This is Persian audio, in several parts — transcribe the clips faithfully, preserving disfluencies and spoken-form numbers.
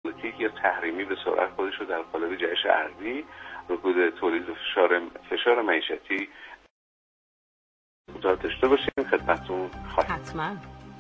ژئوپلیتیک یا تحریمی به سرعت خودش رو در قالب جهش ارضی، رکود تولید فشار فشار معیشتی داشته باشیم. خدمتتون خواهیم. حتما.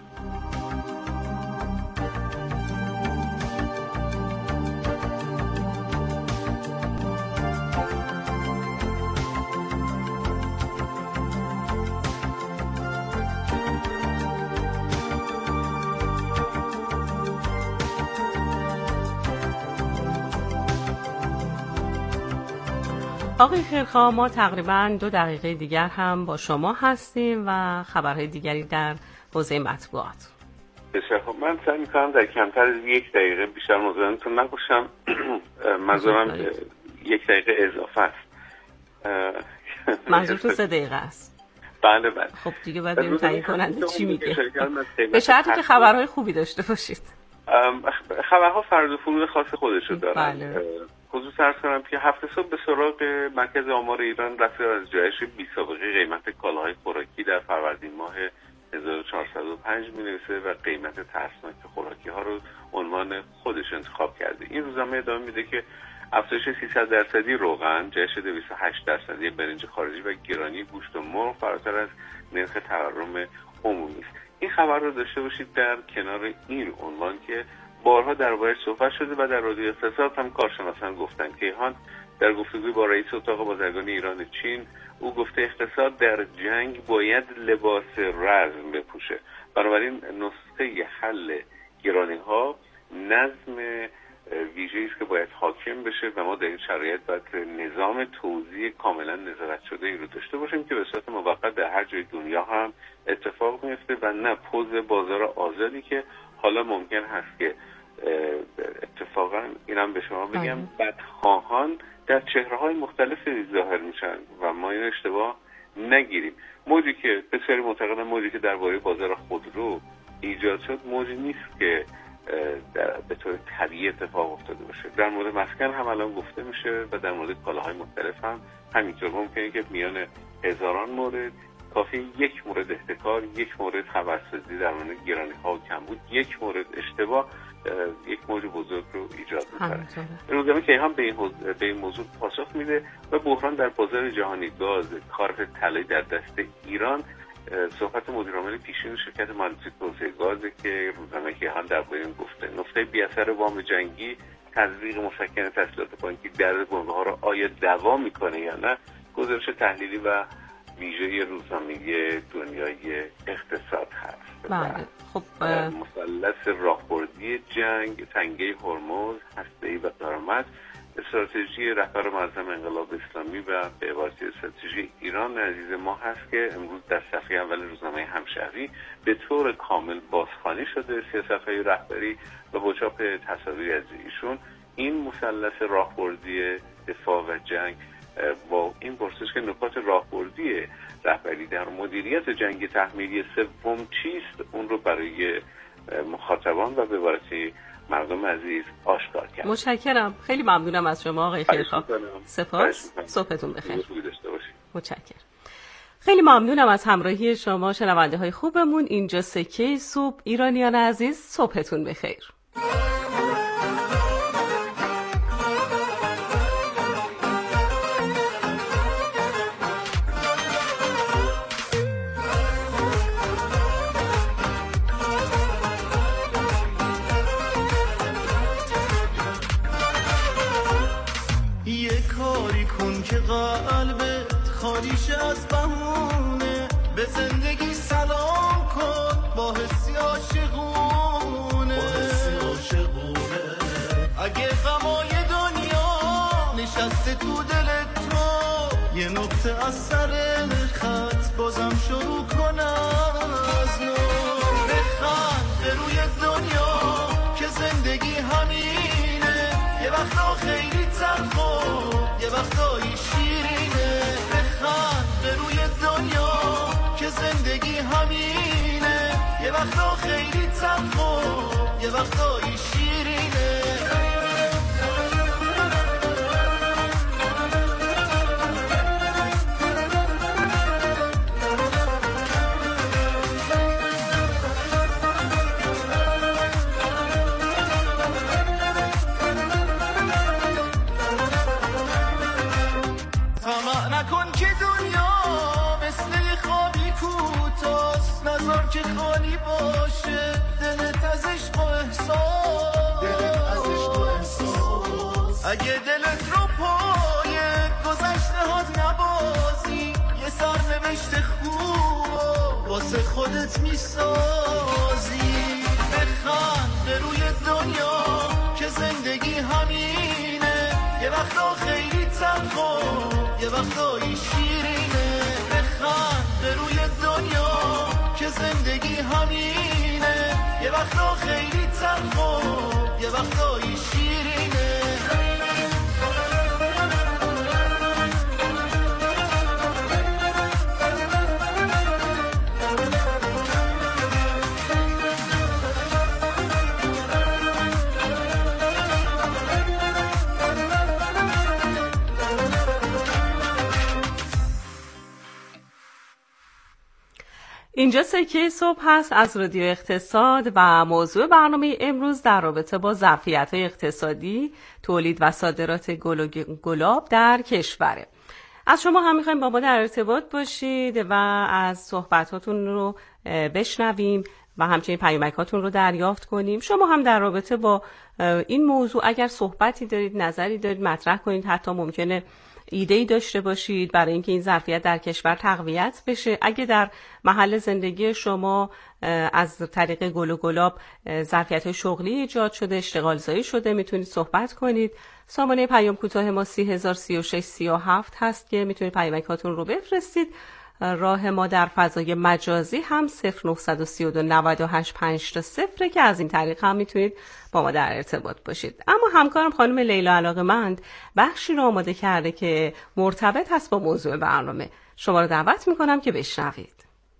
آقای خیرخواه، ما تقریباً دو دقیقه دیگر هم با شما هستیم و خبرهای دیگری در حوزه مطبوعات. بسیار خب، من سعی می‌کنم در کمتر از یک دقیقه بیشتر مزاحمتون نباشم. منظورم یک دقیقه اضافه است. منظورتون سه دقیقه است؟ بله بله. خب دیگه باید بریم تعیین کننده چی میگه. به شرطی که خبرهای خوبی داشته باشید. خبرها فرض و فرود خاص خودشو دارن. بله. خصوص عرض کنم که هفته صبح به سراغ مرکز آمار ایران رفت از جایش بی سابقه قیمت کالاهای خوراکی در فروردین ماه هزار و چهارصد و پنج می‌نویسه و قیمت ترسناک خوراکی ها رو عنوان خودش انتخاب کرده. این روزنامه ادامه میده که افزایش سیصد درصدی روغن، جهش دویست و هشت درصدی برنج خارجی و گرانی گوشت و مرغ فراتر از نرخ تورم عمومی است. این خبر رو داشته باشید در کنار این عنوان که بارها درباره‌اش صحبت شده و در رادیو اقتصاد هم کارشناسان گفتند. کیهان در گفتگوی با رئیس اتاق بازرگانی ایران چین او گفته اقتصاد در جنگ باید لباس رزم بپوشه. بنابراین نسخه حل گرانی‌ها نظم ویژه‌ای است که باید حاکم بشه و ما در این شرایط باید نظام توزیع کاملا نظارت شده ای رو داشته باشیم که به صورت موقت در هر جای دنیا هم اتفاق میفته و نه پوز بازار آزادی که حالا ممکن هست که اتفاقا اینم به شما بگم بدخواهان در چهره‌های مختلفی ظاهر میشن و ما این اشتباه نگیریم. موجی که بسیاری معتقدن موجی که درباره بازار خودرو ایجاد شد موجی نیست که در به طور طبیعی اتفاق افتاده باشه. در مورد مسکن هم الان گفته میشه و در مورد کالاهای مختلف هم همینطور. ممکنه که میان هزاران مورد کافی یک مورد احتکار، یک مورد خبرسازی در مورد گرانی ها و کمبود، یک مورد اشتباه یک موج بزرگ رو ایجاد می‌کنه. روزنامه کیهان به این به این موضوع پاسخ میده و بحران در بازار جهانی گاز، کارت طلایی در دست ایران. صحبت مدیر عامل پیشین شرکت مهندسی توسعه گاز که روزنامه کیهان درباره این گفته. نقطه بی اثر وام جنگی، تزریق مسکن تسهیلات بانکی در بنگاه‌ها رو آیا دوام میکنه یا نه؟ گزارش تحلیلی و ویژه روزنامه دنیای اقتصاد هست. بله. خب مثلث راهبردی جنگ، تنگه هرمز، هسته‌ای و درآمد، استراتژی رهبر معظم انقلاب اسلامی و به عبارتی استراتژی ایران عزیز ما هست که امروز در صفحه اول روزنامه همشهری به طور کامل بازخوانی شده. سیاست‌های رهبری و با چاپ تصاویری از ایشون. این مثلث راهبردی دفاع و جنگ با این پرسش که نکات راهبردی رهبری در مدیریت جنگ تحمیلی سوم چیست، اون رو برای مخاطبان و به عبارتی مردم عزیز آشکار کرد. متشکرم. خیلی ممنونم از شما آقای خیرخواه. سپاس. صبحتون بخیر. متشکرم. خیلی ممنونم از همراهی شما شنونده های خوبمون. اینجا سکه صبح. ایرانیان عزیز صبحتون بخیر. قلبت خالیش از بهونه، به زندگی سلام کن با حسی عاشقونه. اگه غمای دنیا نشسته تو دلت تو، یه نقطه از سر خط بازم شروع کنم از نو. بخند به روی دنیا که زندگی همینه، یه وقتا خیلی تلخ و یه وقتایی شیرینه. بخند به روی دنیا که زندگی همینه، یه وقتا خیلی تلخ و یه وقتایی شیرینه. خالی باشه دلت از عشق و احساس دلت از عشق و احساس اگه دلت رو پای گذشته هات نبازی یه سرنوشت خوب واسه خودت میسازی بخند به روی دنیا که زندگی همینه یه وقتا خیلی تلخه یه وقتایی شیرینه بخند به روی دنیا که زندگی همینه یه وقتا خیلی تلخه یه وقتایی شیرینه اینجا سکه صبح هست از رادیو اقتصاد و موضوع برنامه امروز در رابطه با ظرفیت‌های اقتصادی، تولید و صادرات گل و گلاب در کشوره. از شما هم می‌خوایم با ما در ارتباط باشید و از صحبتاتون رو بشنویم و همچنین پیامک‌هاتون رو دریافت کنیم. شما هم در رابطه با این موضوع اگر صحبتی دارید، نظری دارید مطرح کنید، حتی ممکنه ایده‌ای داشته باشید برای اینکه این ظرفیت در کشور تقویت بشه. اگه در محل زندگی شما از طریق گل و گلاب ظرفیت‌های شغلی ایجاد شده، اشتغال زایی شده، میتونید صحبت کنید. سامانه پیام کوتاه ما سی هزار سی و شش سی و هفت هست که میتونید پیامکاتون رو بفرستید. راه ما در فضای مجازی هم صفر نه سه دو نه هشت پنج تا صفر که از این طریق هم میتونید با ما در ارتباط باشید. اما همکارم خانم لیلا علاقه‌مند بخشی رو آماده کرده که مرتبط هست با موضوع برنامه. شما رو دعوت میکنم که بشنوید.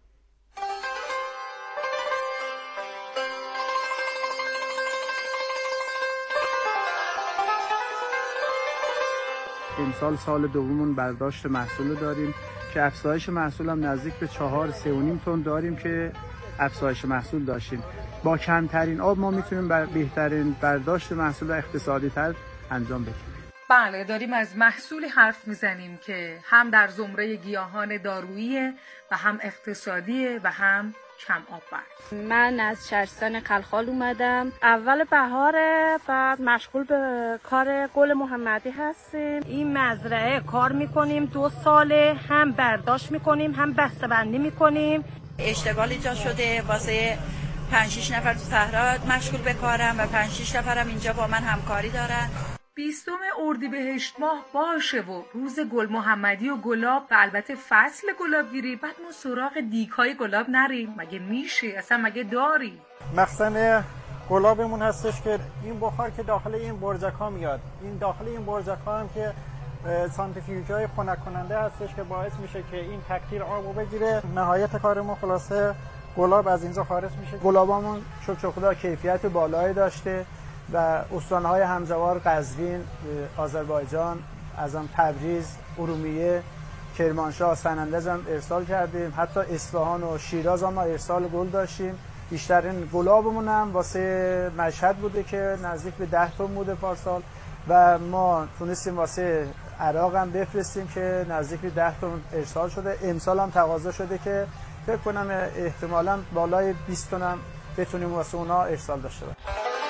امسال سال دومون برداشت محصول داریم که افزایش محصول هم نزدیک به چهار سه و نیم تن داریم که افزایش محصول داشتیم. با کمترین آب ما میتونیم بر بهترین برداشت محصول اقتصادی تر انجام بدیم. بله، داریم از محصولی حرف میزنیم که هم در زمره گیاهان دارویی و هم اقتصادیه و هم کم آب بر. من از شهرستان خلخال اومدم. اول بهاره و مشغول به کار گل محمدی هستیم. این مزرعه کار میکنیم دو ساله، هم برداشت میکنیم هم بسته‌بندی میکنیم. اشتغال ایجاد شده واسه پنج شش نفر تو صحرا مشغول به کارم و پنج شش نفرم اینجا با من همکاری دارن. بیستم اردیبهشت ماه باشه و روز گل محمدی و گلاب و البته فصل گلابگیری، بعد ما سراغ دیگ‌های گلاب نریم؟ مگه میشه؟ اصلا مگه داری؟ مخزن گلابمون هستش که این بخار که داخل این برجک‌ها میاد، این داخل این برجک‌ها هم که سانتریفیوژهای خنک کننده هستش که باعث میشه که این تکثیر آبو بگیره. نهایت کار ما خلاصه گلاب از اینجا خارج میشه. گلابامون شکر خدا کیفیت بالایی داشته و استان‌های همجوار قزوین، آذربایجان، ازم تبریز، ارومیه، کرمانشاه، سنندج هم ارسال کردیم. حتی اصفهان و شیراز هم ارسال گل داشتیم. بیشترین گلابمون هم واسه مشهد بوده که نزدیک به ده تن بوده پارسال و ما تونستیم واسه عراق هم بفرستیم که نزدیک به ده تن ارسال شده. امسال هم تقاضا شده که فکر کنم احتمالاً بالای بیست تن هم بتونیم واسه اونا ارسال داشته باشیم.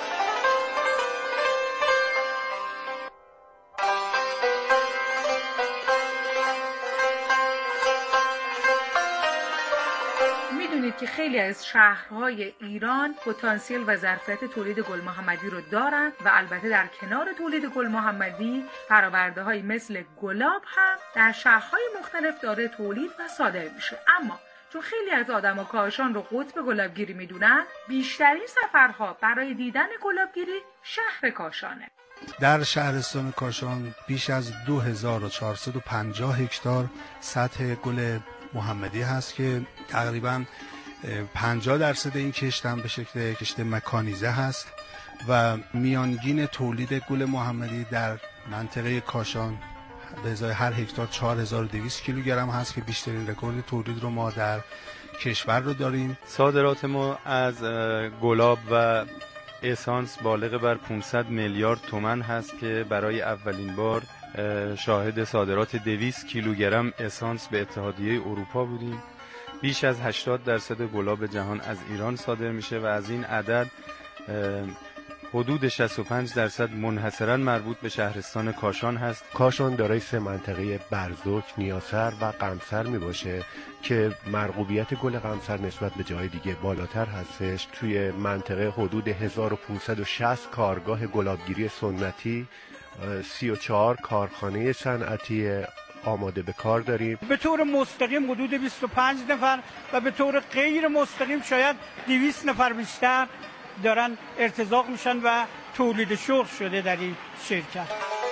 که خیلی از شهرهای ایران پتانسیل و ظرفیت تولید گل محمدی رو دارن و البته در کنار تولید گل محمدی فرآورده‌هایی مثل گلاب هم در شهرهای مختلف داره تولید و صادر میشه. اما چون خیلی از آدما کاشان رو قطب گلابگیری میدونن، بیشترین سفرها برای دیدن گلابگیری شهر کاشانه. در شهرستان کاشان بیش از دو هزار و چهارصد و پنجاه هکتار سطح گل محمدی هست که تقریباً پنجاه درصد این کشت هم به شکل کشت مکانیزه هست و میانگین تولید گل محمدی در منطقه کاشان به ازای هر هکتار چهار هزار و دویست کیلوگرم هست که بیشترین رکورد تولید رو ما در کشور رو داریم. صادرات ما از گلاب و اسانس بالغ بر پانصد میلیارد تومان هست که برای اولین بار شاهد صادرات دویست کیلوگرم اسانس به اتحادیه اروپا بودیم بیش از هشتاد درصد گلاب جهان از ایران صادر میشه و از این عدد حدود شصت و پنج درصد منحصراً مربوط به شهرستان کاشان هست. کاشان دارای سه منطقه برزوک، نیاسر و قمسر می باشه که مرغوبیت گل قمسر نسبت به جای دیگه بالاتر هستش. توی منطقه حدود هزار و پانصد و شصت کارگاه گلابگیری سنتی، سی و چهار کارخانه صنعتی آماده به کار داریم. به طور مستقیم حدود بیست و پنج نفر و به طور غیر مستقیم شاید دویست نفر بیشتر دارن ارتزاق میشن و تولید شغل شده در این شرکت.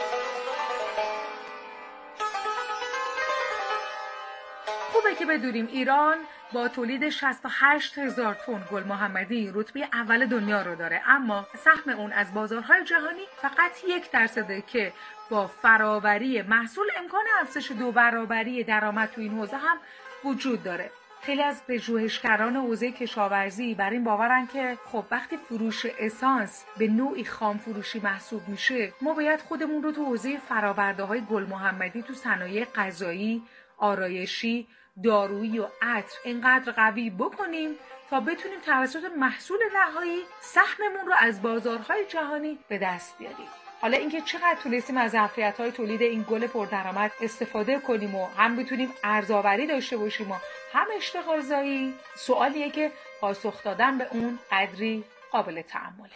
خوبه که بدونیم ایران با تولید شصت و هشت هزار تن گل محمدی رتبه اول دنیا رو داره، اما سهم اون از بازارهای جهانی فقط یک درصده که با فراوری محصول امکان افزایش دو برابری درآمد تو این حوزه هم وجود داره. خیلی از پژوهشگران حوزه کشاورزی بر این باورن که خب وقتی فروش اسانس به نوعی خام فروشی محسوب میشه، ما باید خودمون رو تو حوزه فرآورده‌های گل محمدی تو صنایع غذایی، آرایشی، دارویی و عطر اینقدر قوی بکنیم تا بتونیم توسط محصول نهایی سهممون رو از بازارهای جهانی به دست بیاریم. حالا اینکه چقدر تونستیم از ظرفیت‌های تولید این گل پردرآمد استفاده کنیم و هم بتونیم ارزآوری داشته باشیم و هم اشتغال زایی، سوالیه که پاسخ دادن به اون قدری قابل تأمله.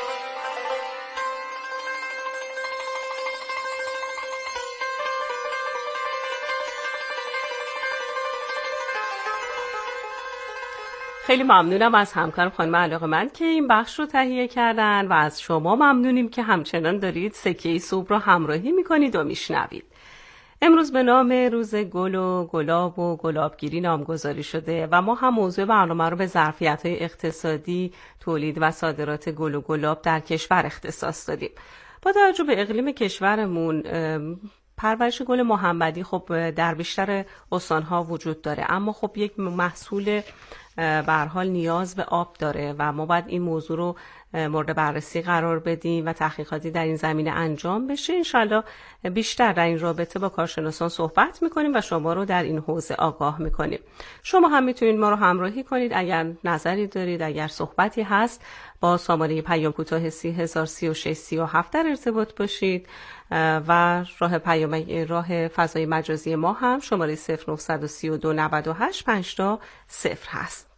خیلی ممنونم از همکارم خانم علاقه‌مند که این بخش رو تهیه کردن و از شما ممنونیم که همچنان دارید سکه صبح رو همراهی میکنید و میشنوید. امروز به نام روز گل و گلاب و گلابگیری نامگذاری شده و ما هم موضوع برنامه رو به ظرفیت‌های اقتصادی، تولید و صادرات گل و گلاب در کشور اختصاص دادیم. با توجه به اقلیم کشورمون، پرورش گل محمدی خب در بیشتر استان‌ها وجود داره، اما خب یک محصول به هر حال نیاز به آب داره و ما باید این موضوع رو مورد بررسی قرار بدیم و تحقیقاتی در این زمینه انجام بشه. انشالله بیشتر در این رابطه با کارشناسان صحبت میکنیم و شما رو در این حوزه آگاه میکنیم. شما هم میتونید ما رو همراهی کنید. اگر نظری دارید، اگر صحبتی هست، با سامانه پیام کوتاه سی هزار سی و شش سی و هفت در ارتباط باشید و راه پیام راه فضای مجازی ما هم شماره صفر نه سه دو نه هشت پنج تا صفر هست.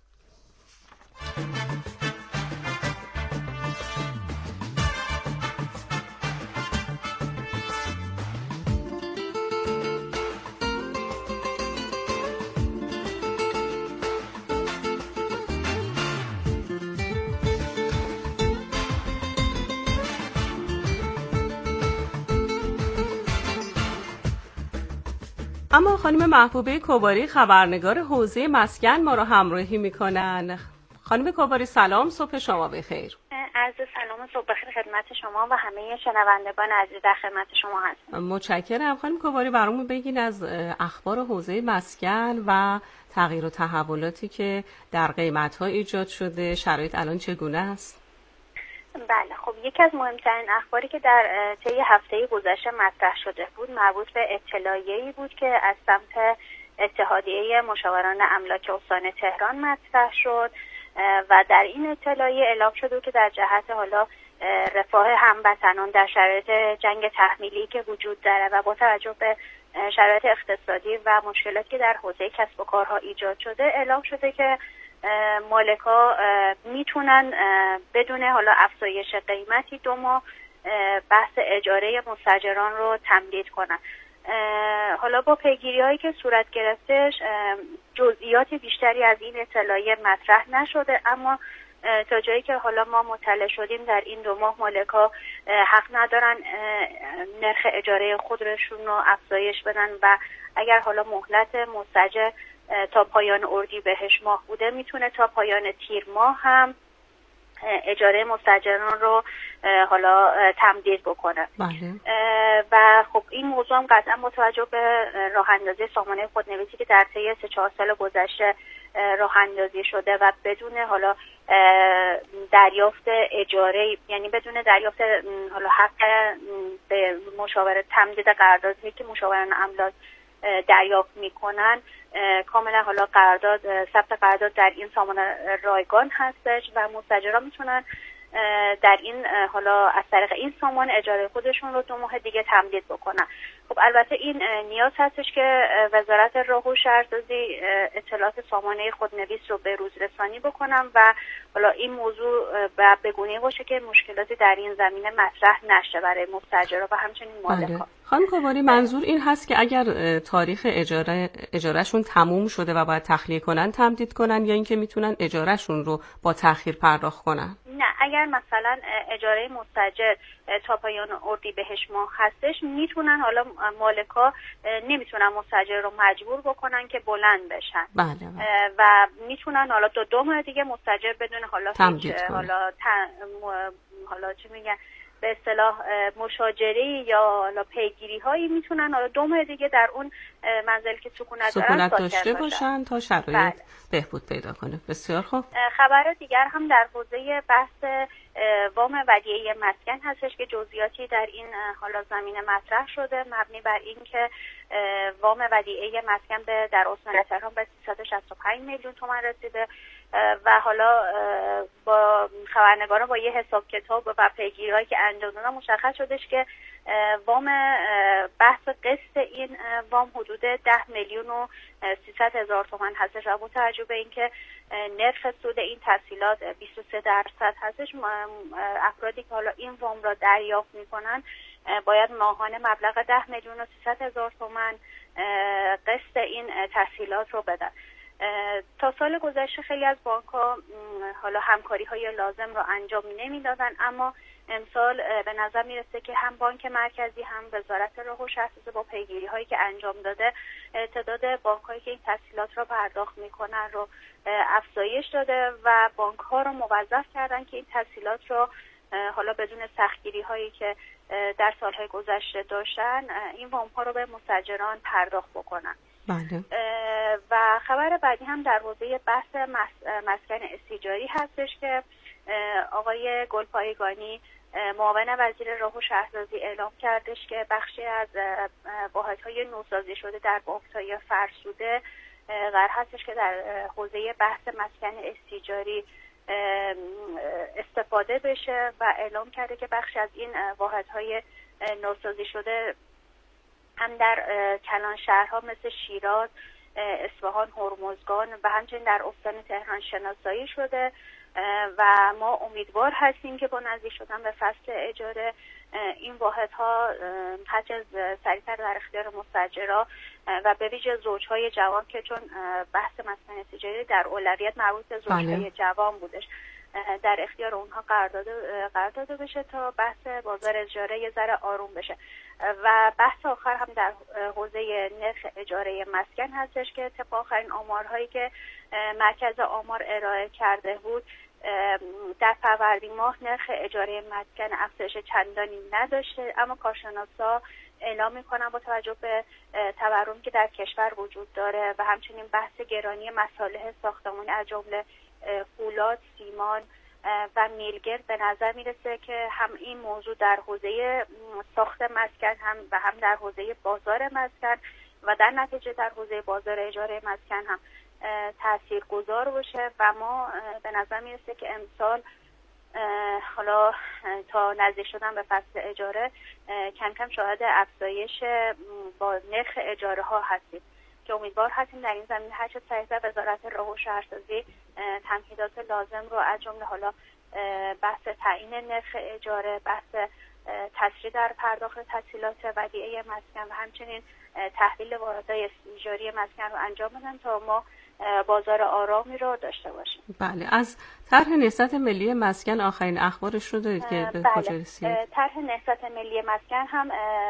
اما خانم محبوبه کوباری خبرنگار حوزه مسکن ما رو همراهی میکنن. خانم کوباری سلام، صبح شما بخیر. عرض سلام و صبح بخیر خدمت شما و همه شنوندگان عزیز در خدمت شما هستم. متشکرم. خانم کوباری برامون بگین از اخبار حوزه مسکن و تغییر و تحولاتی که در قیمت‌ها ایجاد شده، شرایط الان چگونه است؟ بله، خب یکی از مهمترین اخباری که در طی هفته گذشته مطرح شده بود مربوط به اطلاعیه‌ای بود که از سمت اتحادیه مشاوران املاک استان تهران مطرح شد و در این اطلاعیه اعلام شده که در جهت حالا رفاه هموطنان در شرایط جنگ تحمیلی که وجود داره و با توجه به شرایط اقتصادی و مشکلاتی که در حوزه کسب و کارها ایجاد شده، اعلام شده که مالک‌ها میتونن بدون حالا افزایش قیمتی دو ماه بحث اجاره مستاجران رو تمدید کنن. حالا با پیگیری هایی که صورت گرفتش جزئیات بیشتری از این اطلاعیه مطرح نشده، اما تا جایی که حالا ما مطلع شدیم در این دو ماه مالک‌ها حق ندارن نرخ اجاره خودشون رو افزایش بدن و اگر حالا مهلت مستاجر تا پایان اردیبهشت ماه بوده، میتونه تا پایان تیر ماه هم اجاره مستاجران رو حالا تمدید بکنه. بله. و خب این موضوع هم قطعا با توجه به راه اندازی سامانه خودنویسی که در طی سه چهار سال گذشته راه اندازی شده و بدون حالا دریافت اجاره، یعنی بدون دریافت حالا حق به مشاوره تمدید قراردادی که مشاوران املاک دریافت میکنن کاملا حالا قرارداد ثبت قرارداد در این سامان رایگان هستش و مستاجران میتونن در این حالا از طریق این سامان اجاره خودشون رو دو ماه دیگه تمدید بکنن. خب البته این نیاز هستش که وزارت راه و شهرسازی اطلاعات سامانه خودنویس رو به روز رسانی بکنن و حالا این موضوع به گونه‌ای باشه که مشکلاتی در این زمینه مطرح نشه برای مستاجرها و همچنین مالکان. خانم کواری منظور این هست که اگر تاریخ اجاره اجارهشون تموم شده و باید تخلیه کنن تمدید کنن یا اینکه میتونن اجارهشون رو با تأخیر پرداخت کنن؟ نه، اگر مثلا اجاره مستاجر تا پایان اردیبهشت ماه هستش میتونن حالا مالکا نمیتونن مستاجر رو مجبور بکنن که بلند بشن. بله بله. و میتونن حالا تا دو ماه دیگه مستاجر بدون حالا هیچ حالا ت... حالا چی میگن به اصطلاح مشاجره یا حالا پیگیری هایی میتونن حالا دو ماه دیگه در اون منزل که سکونت دارن داشته باشن تا شرایط بله. بهبود پیدا کنه. بسیار خوب. خبر دیگر هم در حوزه بحث وام ودیعه مسکن هستش که جزئیاتی در این حالا زمینه مطرح شده مبنی بر این که وام ودیعه مسکن به در استان تهران به سیصد و شصت و پنج میلیون تومان رسیده و حالا با خبرنگاران با یه حساب کتاب و پیگیری‌هایی که انجام دادن مشخص شدش که وام بحث قسط این وام حدود ده میلیون و سیصد هزار تومان هستش و با توجه به اینکه نرخ سود این تسهیلات بیست و سه درصد هستش افرادی که حالا این وام را دریافت میکنن باید ماهانه مبلغ ده میلیون و سیصد هزار تومان قسط این تسهیلات رو بدن. تا سال گذشته خیلی از بانک‌ها حالا همکاری‌های لازم رو انجام نمیدادن اما امسال به نظر میرسه که هم بانک مرکزی هم وزارت راه و شهرسازی با پیگیری‌هایی که انجام داده تعداد بانک‌هایی که این تسهیلات رو پرداخت میکنن رو افزایش داده و بانک‌ها رو موظف کردن که این تسهیلات رو حالا بدون سختگیری‌هایی که در سال‌های گذشته داشتن این وام‌ها رو به مستاجران پرداخت بکنن. بله. و خبر بعدی هم در حوزه بحث مسکن استیجاری هستش که آقای گلپایگانی معاون وزیر راه و شهرسازی اعلام کردش که بخشی از واحدهای نوسازی شده در بافت فرسوده قرار هستش که در حوزه بحث مسکن استیجاری استفاده بشه و اعلام کرده که بخشی از این واحدهای نوسازی شده هم در کلان شهرها مثل شیراز، اصفهان، هرمزگان و همچنین در استان تهران شناسایی شده و ما امیدوار هستیم که با نزدیک شدن به فصل اجاره این واحدها هرچه سریعتر در اختیار مستاجرها و به ویژه زوجهای جوان که چون بحث مسکن استیجاری در اولویت مربوط به زوجهای جوان بودش در اختیار اونها قرار داده قرار داده بشه تا بحث بازار اجاره یه ذره آروم بشه. و بحث آخر هم در حوزه نرخ اجاره مسکن هستش که طبق آخرین آمارهایی که مرکز آمار ارائه کرده بود در فروردین ماه نرخ اجاره مسکن افزایش چندانی نداشته اما کارشناسا اعلام میکنن با توجه به تورمی که در کشور وجود داره و همچنین بحث گرانی مصالح ساختمانی از جمله فولاد، سیمان و میلگرد به نظر میرسه که هم این موضوع در حوزه ساخت مسکن هم و هم در حوزه بازار مسکن و در نتیجه در حوزه بازار اجاره مسکن هم تأثیر گذار باشه و ما به نظر میرسه که امسال حالا تا نزدیک شدن به فصل اجاره کم کم شاهد افزایش با نرخ اجاره ها هستیم که امیدوار هستیم در این زمینه هرچه سریعتر وزارت راه و شهرسازی تمهیدات لازم رو از جمله حالا بحث تعیین نرخ اجاره، بحث تسریع در پرداخت تسهیلات ودیعه مسکن و همچنین تحویل واحدهای استیجاری مسکن رو انجام بدن تا ما بازار آرامی رو داشته باشیم. بله. از طرح نهضت ملی مسکن آخرین اخبارش رو دارید که به کجا رسید؟ طرح نهضت ملی مسکن هم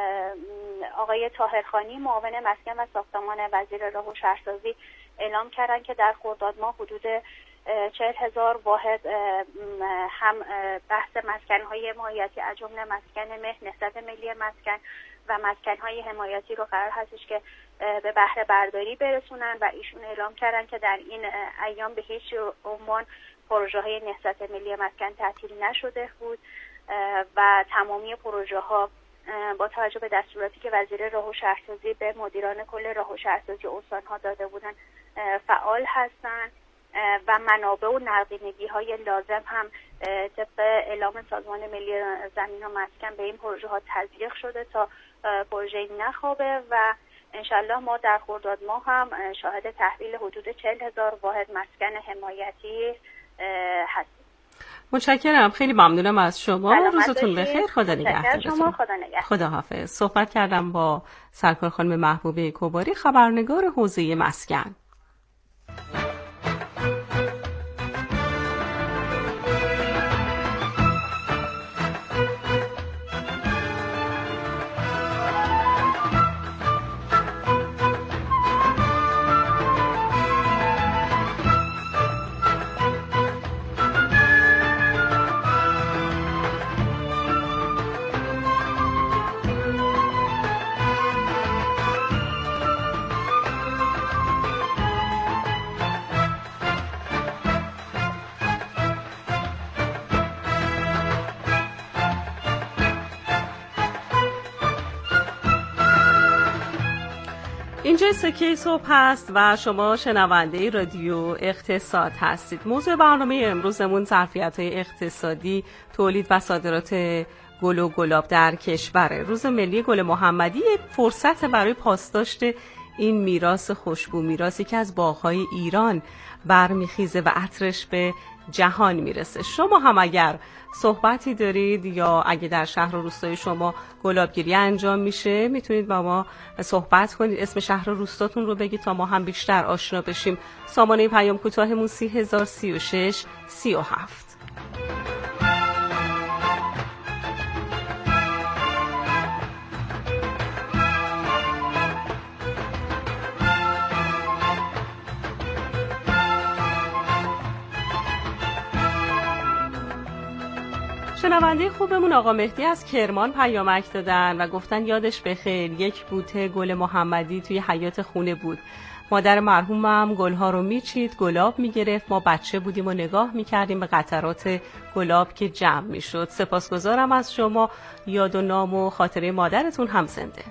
آقای طاهرخانی معاون مسکن و ساختمان وزیر راه و شهرسازی اعلام کردن که در خرداد ماه حدود چهل هزار واحد هم بحث مسکن‌های حمایتی از جمله مسکن مه، نهضت ملی مسکن و مسکن‌های حمایتی رو قرار هستش که به بهره برداری برسونن و ایشون اعلام کردن که در این ایام به هیچ عنوان پروژه‌های نهضت ملی مسکن تعطیل نشده بود و تمامی پروژه‌ها با توجه به دستوراتی که وزیر راه و شهرسازی به مدیران کل راه و شهرسازی استان‌ها داده بودن فعال هستند و منابع و نقدینگی‌های لازم هم طبق اعلام سازمان ملی زمین و مسکن به این پروژه ها تزریق شده تا پروژه نخوابه و انشالله ما در خرداد ماه هم شاهد تحویل حدود چهل هزار واحد مسکن حمایتی هستیم. متشکرم، خیلی ممنونم از شما. روزتون بخیر. خدا نگهدارتون. شما خدا نگهدار. خدا حافظ. صحبت کردم با سرکار خانم محبوبه کوباری، خبرنگار حوزه مسکن. اینجا سکه صبح هست و شما شنونده رادیو اقتصاد هستید. موضوع برنامه امروزمون ظرفیت‌های اقتصادی، تولید و صادرات گل و گلاب در کشور. روز ملی گل محمدی یک فرصت برای پاسداشت این میراث خوشبو، میراثی که از باغ‌های ایران برمیخیزه و عطرش به جهان میرسه. شما هم اگر صحبتی دارید یا اگه در شهر و روستای شما گلابگیری انجام میشه، میتونید با ما صحبت کنید، اسم شهر و روستاتون رو بگید تا ما هم بیشتر آشنا بشیم. سامانه پیام کوتاهمون سی هزار سی و شش سی و هفت. شنونده خوبمون آقا مهدی از کرمان پیامک دادن و گفتن یادش بخیر یک بوته گل محمدی توی حیاط خونه بود. مادر مرحومم گلها رو میچید، گلاب میگرفت، ما بچه بودیم و نگاه میکردیم به قطرات گلاب که جمع میشد. سپاسگزارم از شما، یاد و نام و خاطره مادرتون هم زنده.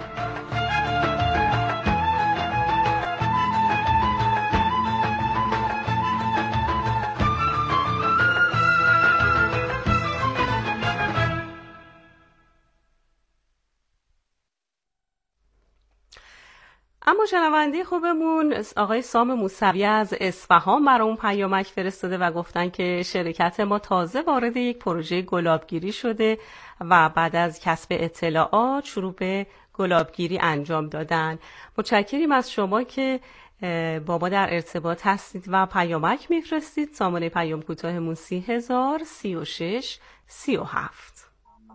اما شنونده خوبمون آقای سام موسوی از اصفهان برامون پیامک فرستاده و گفتن که شرکت ما تازه وارد یک پروژه گلابگیری شده و بعد از کسب اطلاعات شروع به گلابگیری انجام دادن. متشکریم از شما که با ما در ارتباط هستید و پیامک میفرستید. سامانه پیام کوتاهمون سی هزار سی و شش سی و هفت.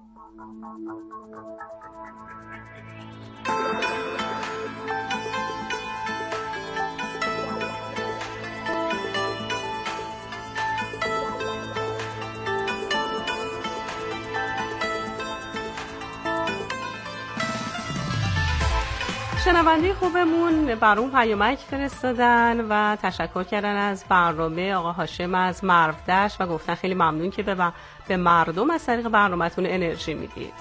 شنونده خوبمون برام پیامک فرستادن و تشکر کردن از برنامه آقا هاشم از مرودشت و گفتن خیلی ممنون که به, به مردم از طریق برنامه‌تون انرژی میدید.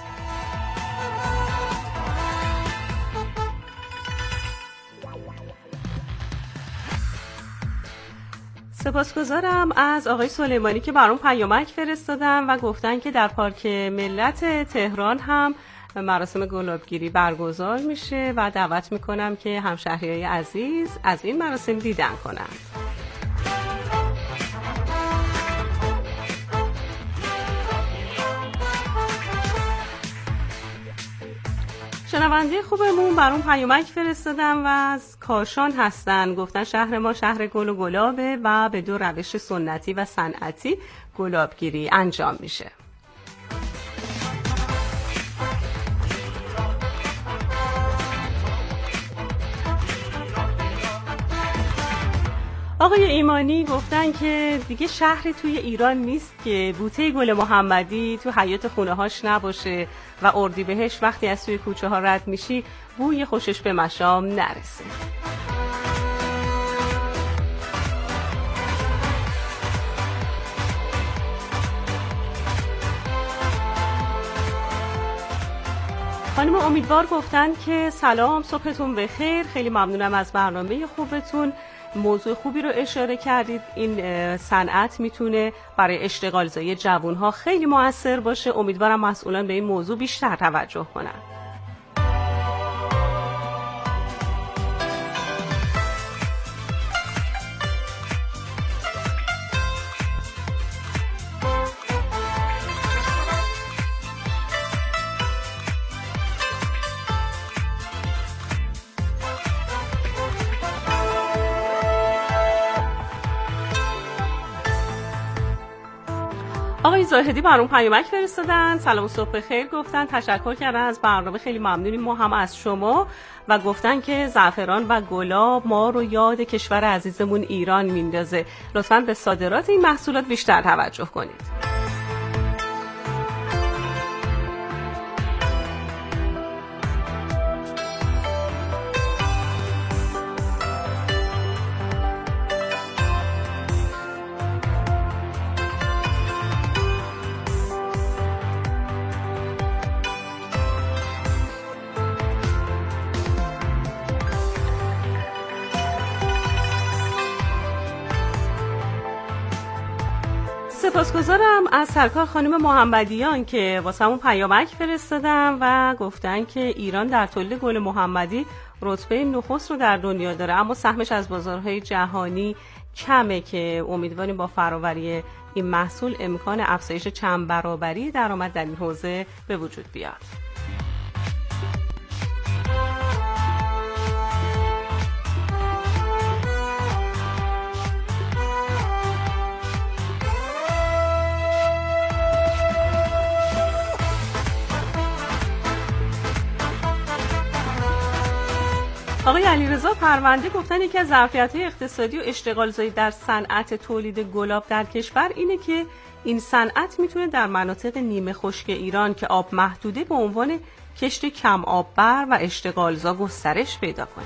سپاسگزارم از آقای سلیمانی که برام پیامک فرستادن و گفتن که در پارک ملت تهران هم مراسم گلابگیری برگزار میشه و دعوت میکنم که همشهریای عزیز از این مراسم دیدن کنند. شنونده خوبمون برام پیامک فرستادن و از کاشان هستن. گفتن شهر ما شهر گل و گلابه و به دو روش سنتی و صنعتی گلابگیری انجام میشه. آقای ایمانی گفتن که دیگه شهری توی ایران نیست که بوته گل محمدی تو حیاط خونه هاش نباشه و اردیبهشت وقتی از توی کوچه ها رد میشی بوی خوشش به مشام نرسه. خانم امیدوار گفتن که سلام، صبحتون بخیر، خیلی ممنونم از برنامه خوبتون، موضوع خوبی رو اشاره کردید. این صنعت میتونه برای اشتغالزایی جوانها خیلی مؤثر باشه. امیدوارم مسئولان به این موضوع بیشتر توجه کنن. آقای زاهدی برام پیامک فرستادن، سلام و صبح بخیر گفتن، تشکر کردن از برنامه، خیلی ممنونیم ما هم از شما، و گفتن که زعفران و گلاب ما رو یاد کشور عزیزمون ایران میندازه، لطفاً به صادرات این محصولات بیشتر توجه کنید. سپاسگزارم از سرکار خانم محمدیان که واسمون پیامک فرستادن و گفتن که ایران در تولید گل محمدی رتبه نخست رو در دنیا داره، اما سهمش از بازارهای جهانی کمه که امیدواریم با فراوری این محصول امکان افزایش چند برابری درآمد در این حوزه به وجود بیاد. آقای علیرضا پرونده گفتن یکی از ظرفیت‌های اقتصادی و اشتغالزایی در صنعت تولید گلاب در کشور اینه که این صنعت میتونه در مناطق نیمه خشک ایران که آب محدوده به عنوان کشت کم آببر و اشتغالزا گسترش پیدا کنه.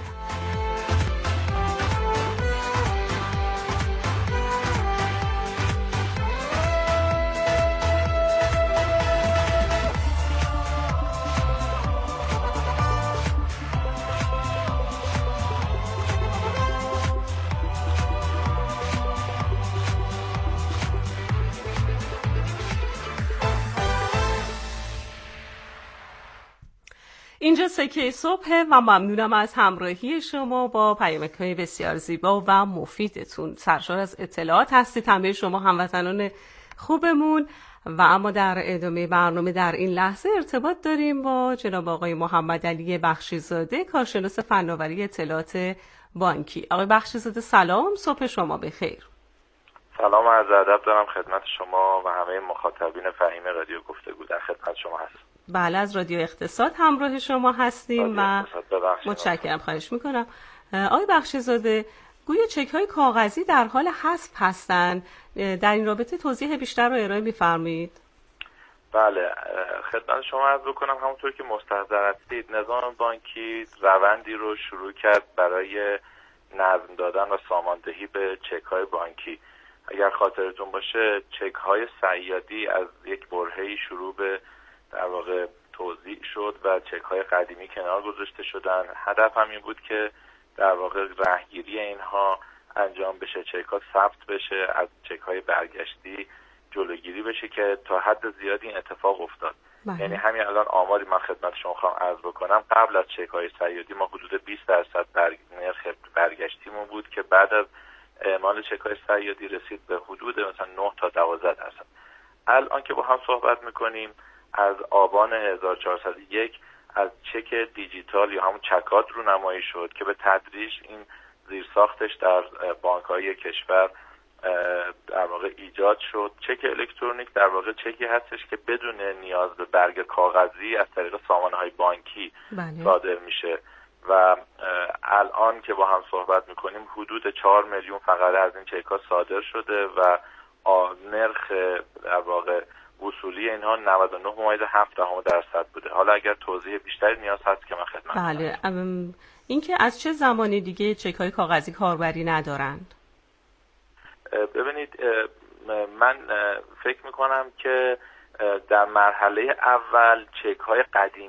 اینجا سکه صبح و ممنونم از همراهی شما با پیامک‌های بسیار زیبا و مفیدتون. سرشار از اطلاعات هستید همه شما هموطنان خوبمون. و اما در ادامه برنامه در این لحظه ارتباط داریم با جناب آقای محمد علی بخشی‌زاده، کارشناس فناوری اطلاعات بانکی. آقای بخشی‌زاده سلام، صبح شما بخیر. سلام و عرض ادب دارم خدمت شما و همه مخاطبین فهیم رادیو گفتگو. در خدمت شما هستم. بله، از رادیو اقتصاد همراه شما هستیم و متشکرم، خواهش میکنم. آقای بخشی‌زاده، گویا چک‌های کاغذی در حال حذف هستند، در این رابطه توضیح بیشتر رو ارائه می‌فرمایید؟ بله، خدمت شما عرض بکنم همونطور که مستحضر هستید نظام بانکی روندی رو شروع کرد برای نظم دادن و ساماندهی به چک‌های بانکی. اگر خاطرتون باشه چک‌های صیادی از یک برهه‌ای شروع به در واقع توزیع شد و چک‌های قدیمی کنار گذاشته شدن. هدف هم این بود که در واقع رهگیری اینها انجام بشه، چک‌ها ثبت بشه، از چک‌های برگشتی جلوگیری بشه که تا حد زیادی این اتفاق افتاد. بله. یعنی همین الان آماری من خدمت شما خواهم عرض بکنم، قبل از چک‌های صیادی ما حدود بیست درصد برگ... نرخ برگشتیمون بود که بعد از اعمال چک‌های صیادی رسید به حدود مثلا نه تا دوازده درصد. الان که با هم صحبت می‌کنیم از آبان هزار و چهارصد و یک از چک دیجیتال یا همون چکات رو نمایی شد که به تدریج این زیرساختش در بانک‌های کشور در واقع ایجاد شد. چک الکترونیک در واقع چکی هستش که بدون نیاز به برگ کاغذی از طریق سامانه‌های بانکی بله. صادر میشه و الان که با هم صحبت میکنیم حدود چهار میلیون فقط از این چک‌ها صادر شده و نرخ در واقع وصولی اینها نود و نه ممیز هفت دهم درصد بوده. حالا اگر توضیح بیشتری نیاز هست که من خدمت بله. اینکه از چه زمانی دیگه چک‌های کاغذی کاربری ندارند؟ ببینید من فکر میکنم که در مرحله اول چک‌های قدیمی